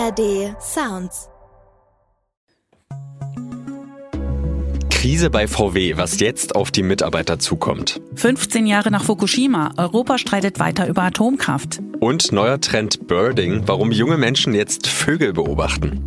ARD Sounds. Krise bei VW, was jetzt auf die Mitarbeiter zukommt. 15 Jahre nach Fukushima. Europa streitet weiter über Atomkraft. Und neuer Trend Birding, warum junge Menschen jetzt Vögel beobachten.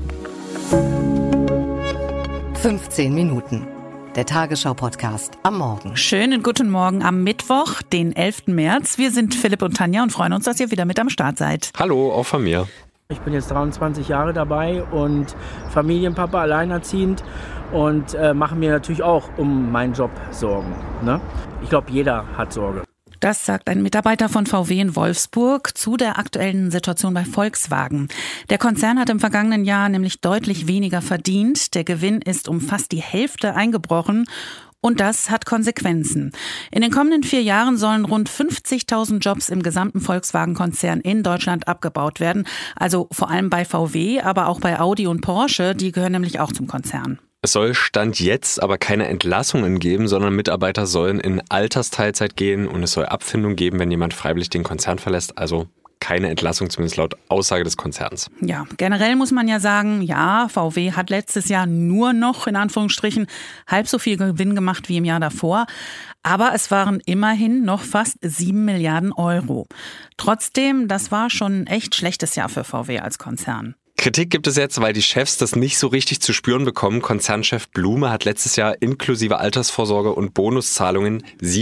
15 Minuten. Der Tagesschau-Podcast am Morgen. Schönen guten Morgen am Mittwoch, den 11. März. Wir sind Philipp und Tanja und freuen uns, dass ihr wieder mit am Start seid. Hallo, auch von mir. Ich bin jetzt 23 Jahre dabei und Familienpapa, alleinerziehend und mache mir natürlich auch um meinen Job Sorgen. Ne? Ich glaube, jeder hat Sorge. Das sagt ein Mitarbeiter von VW in Wolfsburg zu der aktuellen Situation bei Volkswagen. Der Konzern hat im vergangenen Jahr nämlich deutlich weniger verdient. Der Gewinn ist um fast die Hälfte eingebrochen. Und das hat Konsequenzen. In den kommenden 4 Jahren sollen rund 50.000 Jobs im gesamten Volkswagen-Konzern in Deutschland abgebaut werden. Also vor allem bei VW, aber auch bei Audi und Porsche. Die gehören nämlich auch zum Konzern. Es soll Stand jetzt aber keine Entlassungen geben, sondern Mitarbeiter sollen in Altersteilzeit gehen und es soll Abfindung geben, wenn jemand freiwillig den Konzern verlässt. Also keine Entlassung, zumindest laut Aussage des Konzerns. Ja, generell muss man ja sagen, ja, VW hat letztes Jahr nur noch, in Anführungsstrichen, halb so viel Gewinn gemacht wie im Jahr davor. Aber es waren immerhin noch fast 7 Milliarden Euro. Trotzdem, das war schon ein echt schlechtes Jahr für VW als Konzern. Kritik gibt es jetzt, weil die Chefs das nicht so richtig zu spüren bekommen. Konzernchef Blume hat letztes Jahr inklusive Altersvorsorge und Bonuszahlungen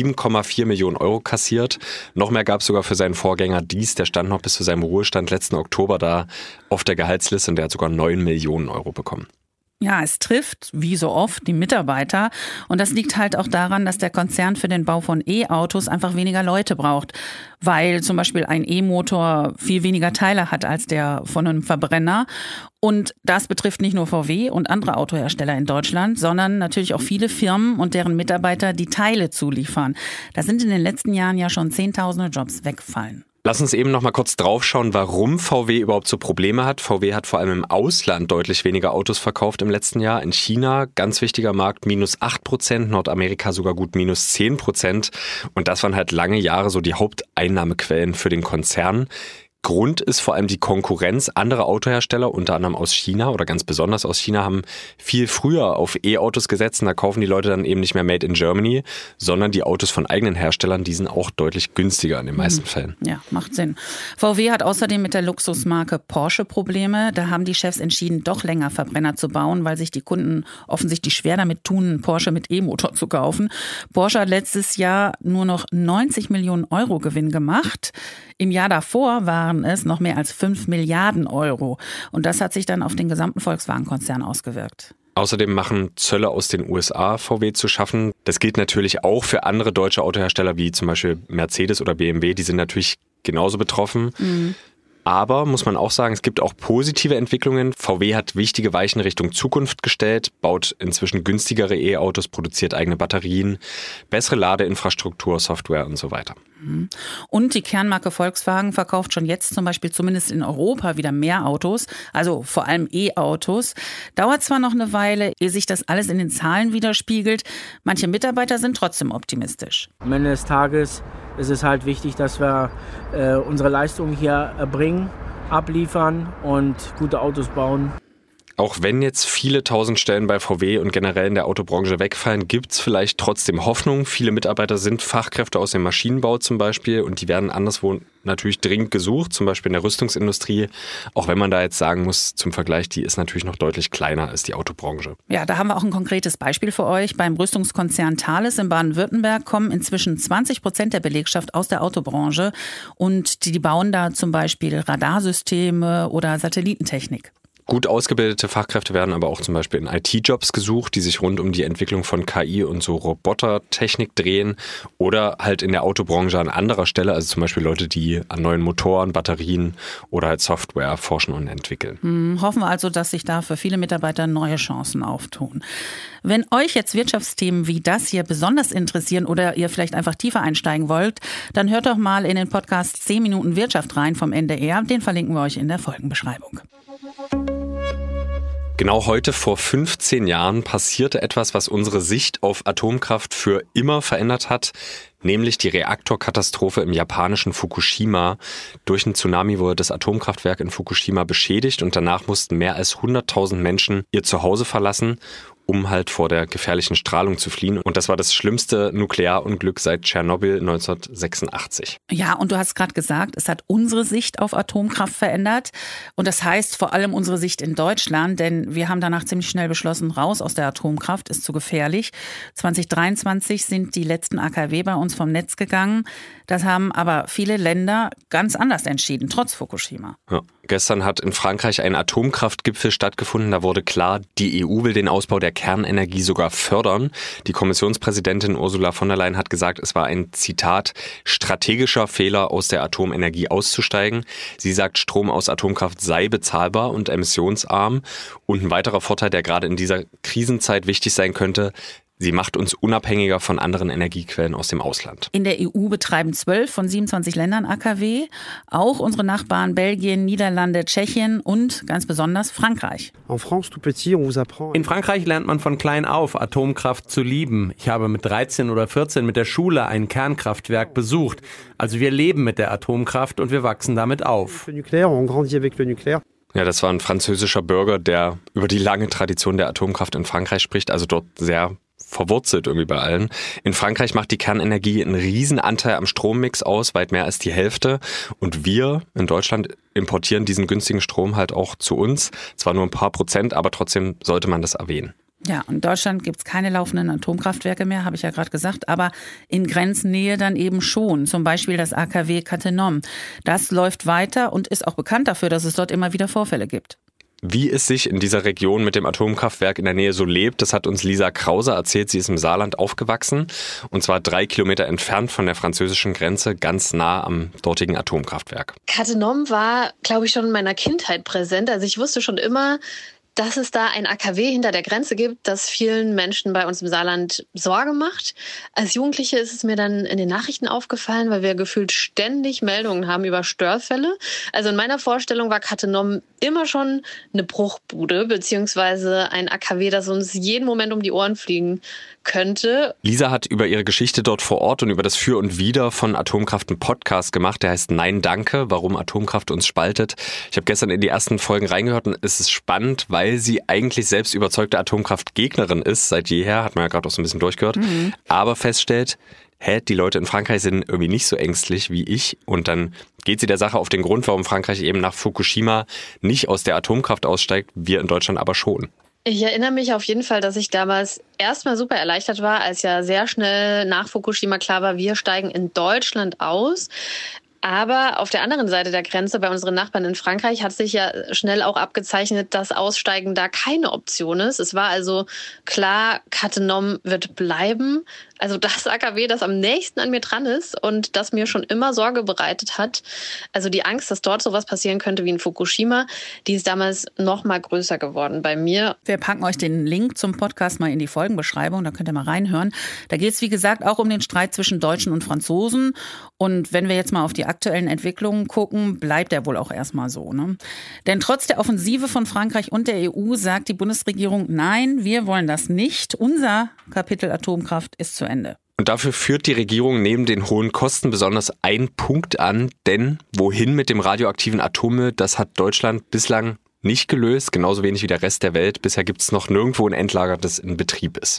7,4 Millionen Euro kassiert. Noch mehr gab es sogar für seinen Vorgänger Dies. Der stand noch bis zu seinem Ruhestand letzten Oktober da auf der Gehaltsliste und der hat sogar 9 Millionen Euro bekommen. Ja, es trifft, wie so oft, die Mitarbeiter. Und das liegt halt auch daran, dass der Konzern für den Bau von E-Autos einfach weniger Leute braucht. Weil zum Beispiel ein E-Motor viel weniger Teile hat als der von einem Verbrenner. Und das betrifft nicht nur VW und andere Autohersteller in Deutschland, sondern natürlich auch viele Firmen und deren Mitarbeiter, die Teile zuliefern. Da sind in den letzten Jahren ja schon Zehntausende Jobs weggefallen. Lass uns eben noch mal kurz draufschauen, warum VW überhaupt so Probleme hat. VW hat vor allem im Ausland deutlich weniger Autos verkauft im letzten Jahr. In China, ganz wichtiger Markt, minus 8%, Nordamerika sogar gut minus 10%. Und das waren halt lange Jahre so die Haupteinnahmequellen für den Konzern. Grund ist vor allem die Konkurrenz. Andere Autohersteller, unter anderem aus China oder ganz besonders aus China, haben viel früher auf E-Autos gesetzt. Und da kaufen die Leute dann eben nicht mehr Made in Germany, sondern die Autos von eigenen Herstellern. Die sind auch deutlich günstiger in den meisten Fällen. Ja, macht Sinn. VW hat außerdem mit der Luxusmarke Porsche Probleme. Da haben die Chefs entschieden, doch länger Verbrenner zu bauen, weil sich die Kunden offensichtlich schwer damit tun, einen Porsche mit E-Motor zu kaufen. Porsche hat letztes Jahr nur noch 90 Millionen Euro Gewinn gemacht. Im Jahr davor waren es noch mehr als 5 Milliarden Euro. Und das hat sich dann auf den gesamten Volkswagen-Konzern ausgewirkt. Außerdem machen Zölle aus den USA VW zu schaffen. Das gilt natürlich auch für andere deutsche Autohersteller wie zum Beispiel Mercedes oder BMW. Die sind natürlich genauso betroffen. Aber, muss man auch sagen, es gibt auch positive Entwicklungen. VW hat wichtige Weichen Richtung Zukunft gestellt, baut inzwischen günstigere E-Autos, produziert eigene Batterien, bessere Ladeinfrastruktur, Software und so weiter. Und die Kernmarke Volkswagen verkauft schon jetzt zum Beispiel zumindest in Europa wieder mehr Autos, also vor allem E-Autos. Dauert zwar noch eine Weile, ehe sich das alles in den Zahlen widerspiegelt. Manche Mitarbeiter sind trotzdem optimistisch. Am Ende des Tages ist es halt wichtig, dass wir unsere Leistungen hier erbringen, abliefern und gute Autos bauen. Auch wenn jetzt viele tausend Stellen bei VW und generell in der Autobranche wegfallen, gibt es vielleicht trotzdem Hoffnung. Viele Mitarbeiter sind Fachkräfte aus dem Maschinenbau zum Beispiel und die werden anderswo natürlich dringend gesucht, zum Beispiel in der Rüstungsindustrie. Auch wenn man da jetzt sagen muss, zum Vergleich, die ist natürlich noch deutlich kleiner als die Autobranche. Ja, da haben wir auch ein konkretes Beispiel für euch. Beim Rüstungskonzern Thales in Baden-Württemberg kommen inzwischen 20% der Belegschaft aus der Autobranche und die bauen da zum Beispiel Radarsysteme oder Satellitentechnik. Gut ausgebildete Fachkräfte werden aber auch zum Beispiel in IT-Jobs gesucht, die sich rund um die Entwicklung von KI und so Robotertechnik drehen oder halt in der Autobranche an anderer Stelle, also zum Beispiel Leute, die an neuen Motoren, Batterien oder halt Software forschen und entwickeln. Hoffen wir also, dass sich da für viele Mitarbeiter neue Chancen auftun. Wenn euch jetzt Wirtschaftsthemen wie das hier besonders interessieren oder ihr vielleicht einfach tiefer einsteigen wollt, dann hört doch mal in den Podcast 10 Minuten Wirtschaft rein vom NDR. Den verlinken wir euch in der Folgenbeschreibung. Genau heute vor 15 Jahren passierte etwas, was unsere Sicht auf Atomkraft für immer verändert hat, nämlich die Reaktorkatastrophe im japanischen Fukushima. Durch einen Tsunami wurde das Atomkraftwerk in Fukushima beschädigt und danach mussten mehr als 100.000 Menschen ihr Zuhause verlassen, um halt vor der gefährlichen Strahlung zu fliehen. Und das war das schlimmste Nuklearunglück seit Tschernobyl 1986. Ja, und du hast gerade gesagt, es hat unsere Sicht auf Atomkraft verändert. Und das heißt vor allem unsere Sicht in Deutschland, denn wir haben danach ziemlich schnell beschlossen, raus aus der Atomkraft, ist zu gefährlich. 2023 sind die letzten AKW bei uns vom Netz gegangen. Das haben aber viele Länder ganz anders entschieden, trotz Fukushima. Ja. Gestern hat in Frankreich ein Atomkraftgipfel stattgefunden. Da wurde klar, die EU will den Ausbau der Kernenergie sogar fördern. Die Kommissionspräsidentin Ursula von der Leyen hat gesagt, es war ein, Zitat, strategischer Fehler, aus der Atomenergie auszusteigen. Sie sagt, Strom aus Atomkraft sei bezahlbar und emissionsarm. Und ein weiterer Vorteil, der gerade in dieser Krisenzeit wichtig sein könnte, sie macht uns unabhängiger von anderen Energiequellen aus dem Ausland. In der EU betreiben 12 von 27 Ländern AKW. Auch unsere Nachbarn Belgien, Niederlande, Tschechien und ganz besonders Frankreich. In Frankreich lernt man von klein auf, Atomkraft zu lieben. Ich habe mit 13 oder 14 mit der Schule ein Kernkraftwerk besucht. Also wir leben mit der Atomkraft und wir wachsen damit auf. Ja, das war ein französischer Bürger, der über die lange Tradition der Atomkraft in Frankreich spricht, also dort sehr verwurzelt irgendwie bei allen. In Frankreich macht die Kernenergie einen Riesenanteil am Strommix aus, weit mehr als die Hälfte. Und wir in Deutschland importieren diesen günstigen Strom halt auch zu uns. Zwar nur ein paar Prozent, aber trotzdem sollte man das erwähnen. Ja, in Deutschland gibt es keine laufenden Atomkraftwerke mehr, habe ich ja gerade gesagt, aber in Grenznähe dann eben schon. Zum Beispiel das AKW Cattenom. Das läuft weiter und ist auch bekannt dafür, dass es dort immer wieder Vorfälle gibt. Wie es sich in dieser Region mit dem Atomkraftwerk in der Nähe so lebt, das hat uns Lisa Krause erzählt. Sie ist im Saarland aufgewachsen und zwar 3 Kilometer entfernt von der französischen Grenze, ganz nah am dortigen Atomkraftwerk. Cattenom war, glaube ich, schon in meiner Kindheit präsent. Also ich wusste schon immer, dass es da ein AKW hinter der Grenze gibt, das vielen Menschen bei uns im Saarland Sorge macht. Als Jugendliche ist es mir dann in den Nachrichten aufgefallen, weil wir gefühlt ständig Meldungen haben über Störfälle. Also in meiner Vorstellung war Cattenom immer schon eine Bruchbude, beziehungsweise ein AKW, das uns jeden Moment um die Ohren fliegen könnte. Lisa hat über ihre Geschichte dort vor Ort und über das Für und Wider von Atomkraft einen Podcast gemacht, der heißt Nein, danke, warum Atomkraft uns spaltet. Ich habe gestern in die ersten Folgen reingehört und es ist spannend, weil sie eigentlich selbst überzeugte Atomkraftgegnerin ist, seit jeher, hat man ja gerade auch so ein bisschen durchgehört, aber feststellt, die Leute in Frankreich sind irgendwie nicht so ängstlich wie ich und dann geht sie der Sache auf den Grund, warum Frankreich eben nach Fukushima nicht aus der Atomkraft aussteigt, wir in Deutschland aber schon. Ich erinnere mich auf jeden Fall, dass ich damals erstmal super erleichtert war, als ja sehr schnell nach Fukushima klar war, wir steigen in Deutschland aus. Aber auf der anderen Seite der Grenze bei unseren Nachbarn in Frankreich hat sich ja schnell auch abgezeichnet, dass Aussteigen da keine Option ist. Es war also klar, Cattenom wird bleiben. Also das AKW, das am nächsten an mir dran ist und das mir schon immer Sorge bereitet hat. Also die Angst, dass dort sowas passieren könnte wie in Fukushima, die ist damals noch mal größer geworden bei mir. Wir packen euch den Link zum Podcast mal in die Folgenbeschreibung, da könnt ihr mal reinhören. Da geht es, wie gesagt, auch um den Streit zwischen Deutschen und Franzosen. Und wenn wir jetzt mal auf die aktuellen Entwicklungen gucken, bleibt er wohl auch erstmal so, ne? Denn trotz der Offensive von Frankreich und der EU sagt die Bundesregierung, nein, wir wollen das nicht. Unser Kapitel Atomkraft ist zu Ende. Und dafür führt die Regierung neben den hohen Kosten besonders einen Punkt an, denn wohin mit dem radioaktiven Atommüll, das hat Deutschland bislang nicht gelöst, genauso wenig wie der Rest der Welt. Bisher gibt es noch nirgendwo ein Endlager, das in Betrieb ist.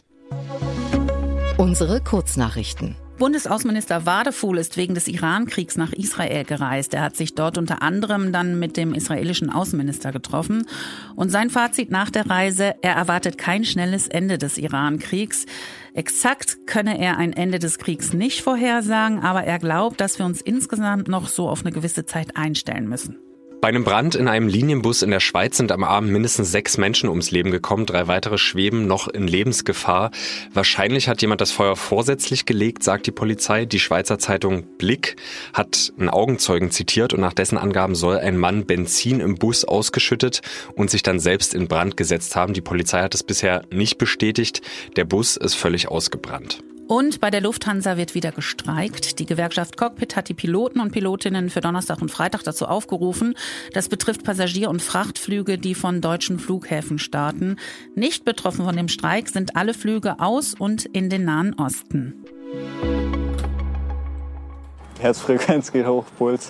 Unsere Kurznachrichten. Bundesaußenminister Wadefuhl ist wegen des Iran-Kriegs nach Israel gereist. Er hat sich dort unter anderem dann mit dem israelischen Außenminister getroffen. Und sein Fazit nach der Reise, er erwartet kein schnelles Ende des Iran-Kriegs. Exakt könne er ein Ende des Kriegs nicht vorhersagen, aber er glaubt, dass wir uns insgesamt noch so auf eine gewisse Zeit einstellen müssen. Bei einem Brand in einem Linienbus in der Schweiz sind am Abend mindestens 6 Menschen ums Leben gekommen. 3 weitere schweben noch in Lebensgefahr. Wahrscheinlich hat jemand das Feuer vorsätzlich gelegt, sagt die Polizei. Die Schweizer Zeitung Blick hat einen Augenzeugen zitiert und nach dessen Angaben soll ein Mann Benzin im Bus ausgeschüttet und sich dann selbst in Brand gesetzt haben. Die Polizei hat es bisher nicht bestätigt. Der Bus ist völlig ausgebrannt. Und bei der Lufthansa wird wieder gestreikt. Die Gewerkschaft Cockpit hat die Piloten und Pilotinnen für Donnerstag und Freitag dazu aufgerufen. Das betrifft Passagier- und Frachtflüge, die von deutschen Flughäfen starten. Nicht betroffen von dem Streik sind alle Flüge aus und in den Nahen Osten. Herzfrequenz geht hoch, Puls.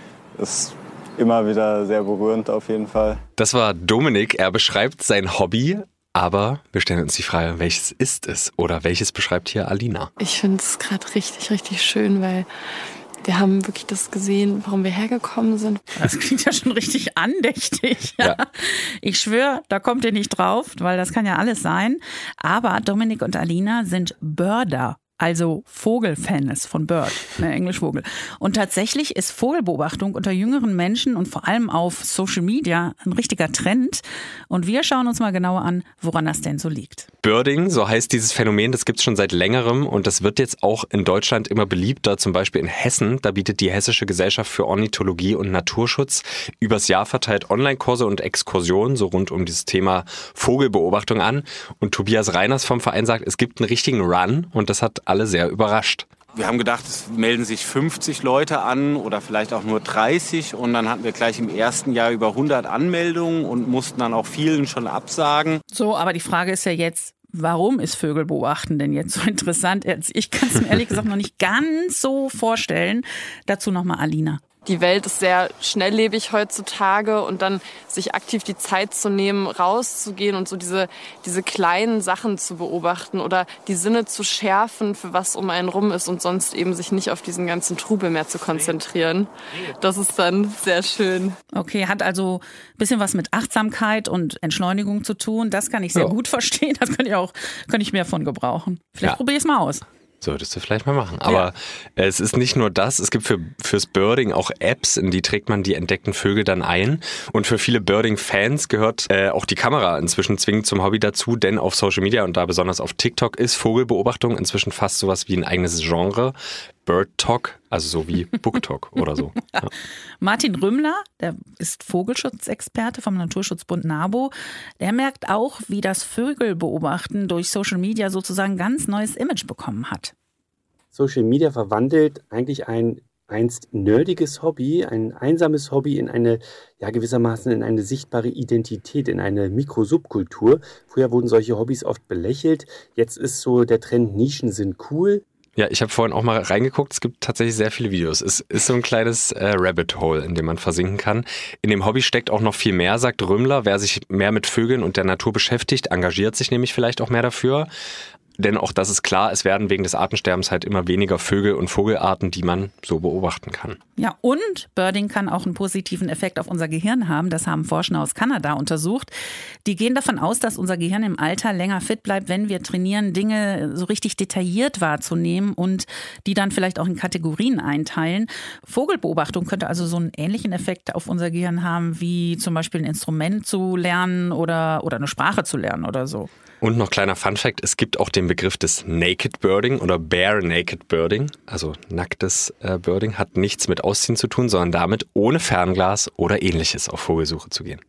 Ist immer wieder sehr berührend auf jeden Fall. Das war Dominik. Er beschreibt sein Hobby. Aber wir stellen uns die Frage, welches ist es? Oder welches beschreibt hier Alina? Ich finde es gerade richtig, richtig schön, weil wir haben wirklich das gesehen, warum wir hergekommen sind. Das klingt ja schon richtig andächtig. Ja. Ich schwöre, da kommt ihr nicht drauf, weil das kann ja alles sein. Aber Dominik und Alina sind Birder. Also Vogelfans von Bird, Englisch Vogel. Und tatsächlich ist Vogelbeobachtung unter jüngeren Menschen und vor allem auf Social Media ein richtiger Trend. Und wir schauen uns mal genauer an, woran das denn so liegt. Birding, so heißt dieses Phänomen, das gibt es schon seit längerem und das wird jetzt auch in Deutschland immer beliebter, zum Beispiel in Hessen. Da bietet die Hessische Gesellschaft für Ornithologie und Naturschutz übers Jahr verteilt Online-Kurse und Exkursionen so rund um dieses Thema Vogelbeobachtung an. Und Tobias Reiners vom Verein sagt, es gibt einen richtigen Run und das hat alle sehr überrascht. Wir haben gedacht, es melden sich 50 Leute an oder vielleicht auch nur 30 und dann hatten wir gleich im ersten Jahr über 100 Anmeldungen und mussten dann auch vielen schon absagen. So, aber die Frage ist ja jetzt, warum ist Vögelbeobachten denn jetzt so interessant? Ich kann es mir ehrlich gesagt noch nicht ganz so vorstellen. Dazu nochmal Alina. Die Welt ist sehr schnelllebig heutzutage und dann sich aktiv die Zeit zu nehmen, rauszugehen und so diese kleinen Sachen zu beobachten oder die Sinne zu schärfen, für was um einen rum ist und sonst eben sich nicht auf diesen ganzen Trubel mehr zu konzentrieren. Das ist dann sehr schön. Okay, hat also ein bisschen was mit Achtsamkeit und Entschleunigung zu tun. Das kann ich sehr gut verstehen. Das könnte ich mehr von gebrauchen. Vielleicht probiere ich es mal aus. Solltest du vielleicht mal machen. Aber es ist nicht nur das, es gibt fürs Birding auch Apps, in die trägt man die entdeckten Vögel dann ein. Und für viele Birding-Fans gehört auch die Kamera inzwischen zwingend zum Hobby dazu, denn auf Social Media und da besonders auf TikTok ist Vogelbeobachtung inzwischen fast sowas wie ein eigenes Genre. Bird Talk, also so wie Book Talk oder so. Ja. Martin Rümmler, der ist Vogelschutzexperte vom Naturschutzbund NABU, der merkt auch, wie das Vögelbeobachten durch Social Media sozusagen ein ganz neues Image bekommen hat. Social Media verwandelt eigentlich ein einst nerdiges Hobby, ein einsames Hobby in eine, gewissermaßen in eine sichtbare Identität, in eine Mikrosubkultur. Früher wurden solche Hobbys oft belächelt. Jetzt ist so der Trend, Nischen sind cool. Ja, ich habe vorhin auch mal reingeguckt, es gibt tatsächlich sehr viele Videos. Es ist so ein kleines Rabbit Hole, in dem man versinken kann. In dem Hobby steckt auch noch viel mehr, sagt Rümmler. Wer sich mehr mit Vögeln und der Natur beschäftigt, engagiert sich nämlich vielleicht auch mehr dafür. Denn auch das ist klar, es werden wegen des Artensterbens halt immer weniger Vögel und Vogelarten, die man so beobachten kann. Ja, und Birding kann auch einen positiven Effekt auf unser Gehirn haben. Das haben Forscher aus Kanada untersucht. Die gehen davon aus, dass unser Gehirn im Alter länger fit bleibt, wenn wir trainieren, Dinge so richtig detailliert wahrzunehmen und die dann vielleicht auch in Kategorien einteilen. Vogelbeobachtung könnte also so einen ähnlichen Effekt auf unser Gehirn haben, wie zum Beispiel ein Instrument zu lernen oder eine Sprache zu lernen oder so. Und noch kleiner Funfact, es gibt auch den Begriff des Naked Birding oder Bare Naked Birding, also nacktes Birding, hat nichts mit Ausziehen zu tun, sondern damit, ohne Fernglas oder Ähnliches auf Vogelsuche zu gehen.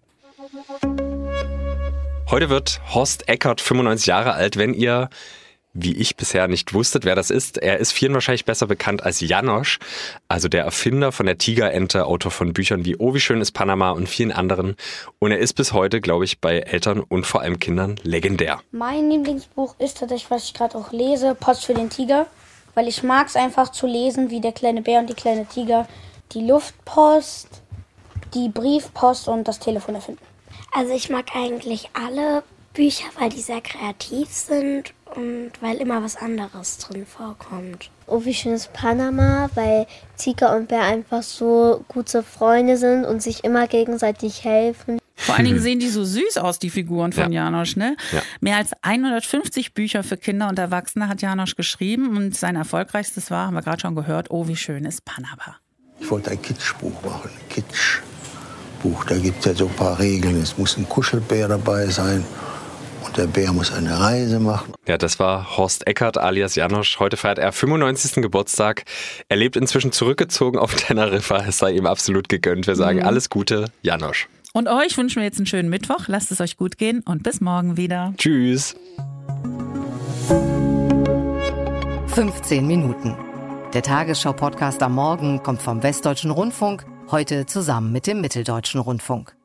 Heute wird Horst Eckert 95 Jahre alt. Wenn ihr, wie ich bisher nicht wusstet, wer das ist, er ist vielen wahrscheinlich besser bekannt als Janosch, also der Erfinder von der Tigerente, Autor von Büchern wie Oh, wie schön ist Panama und vielen anderen. Und er ist bis heute, glaube ich, bei Eltern und vor allem Kindern legendär. Mein Lieblingsbuch ist tatsächlich, was ich gerade auch lese, Post für den Tiger, weil ich mag es einfach zu lesen, wie der kleine Bär und die kleine Tiger die Luftpost, die Briefpost und das Telefon erfinden. Also ich mag eigentlich alle Bücher, weil die sehr kreativ sind und weil immer was anderes drin vorkommt. Oh, wie schön ist Panama, weil Tiger und Bär einfach so gute Freunde sind und sich immer gegenseitig helfen. Vor allen Dingen sehen die so süß aus, die Figuren von Janosch, ne? Ja. Mehr als 150 Bücher für Kinder und Erwachsene hat Janosch geschrieben und sein erfolgreichstes war, haben wir gerade schon gehört, Oh, wie schön ist Panama. Ich wollte ein Kitschbuch machen, ein Kitschbuch. Da gibt es ja so ein paar Regeln. Es muss ein Kuschelbär dabei sein. Und der Bär muss eine Reise machen. Ja, das war Horst Eckert alias Janosch. Heute feiert er 95. Geburtstag. Er lebt inzwischen zurückgezogen auf Teneriffa. Es sei ihm absolut gegönnt. Wir sagen alles Gute, Janosch. Und euch wünschen wir jetzt einen schönen Mittwoch. Lasst es euch gut gehen und bis morgen wieder. Tschüss. 15 Minuten. Der Tagesschau-Podcast am Morgen kommt vom Westdeutschen Rundfunk, heute zusammen mit dem Mitteldeutschen Rundfunk.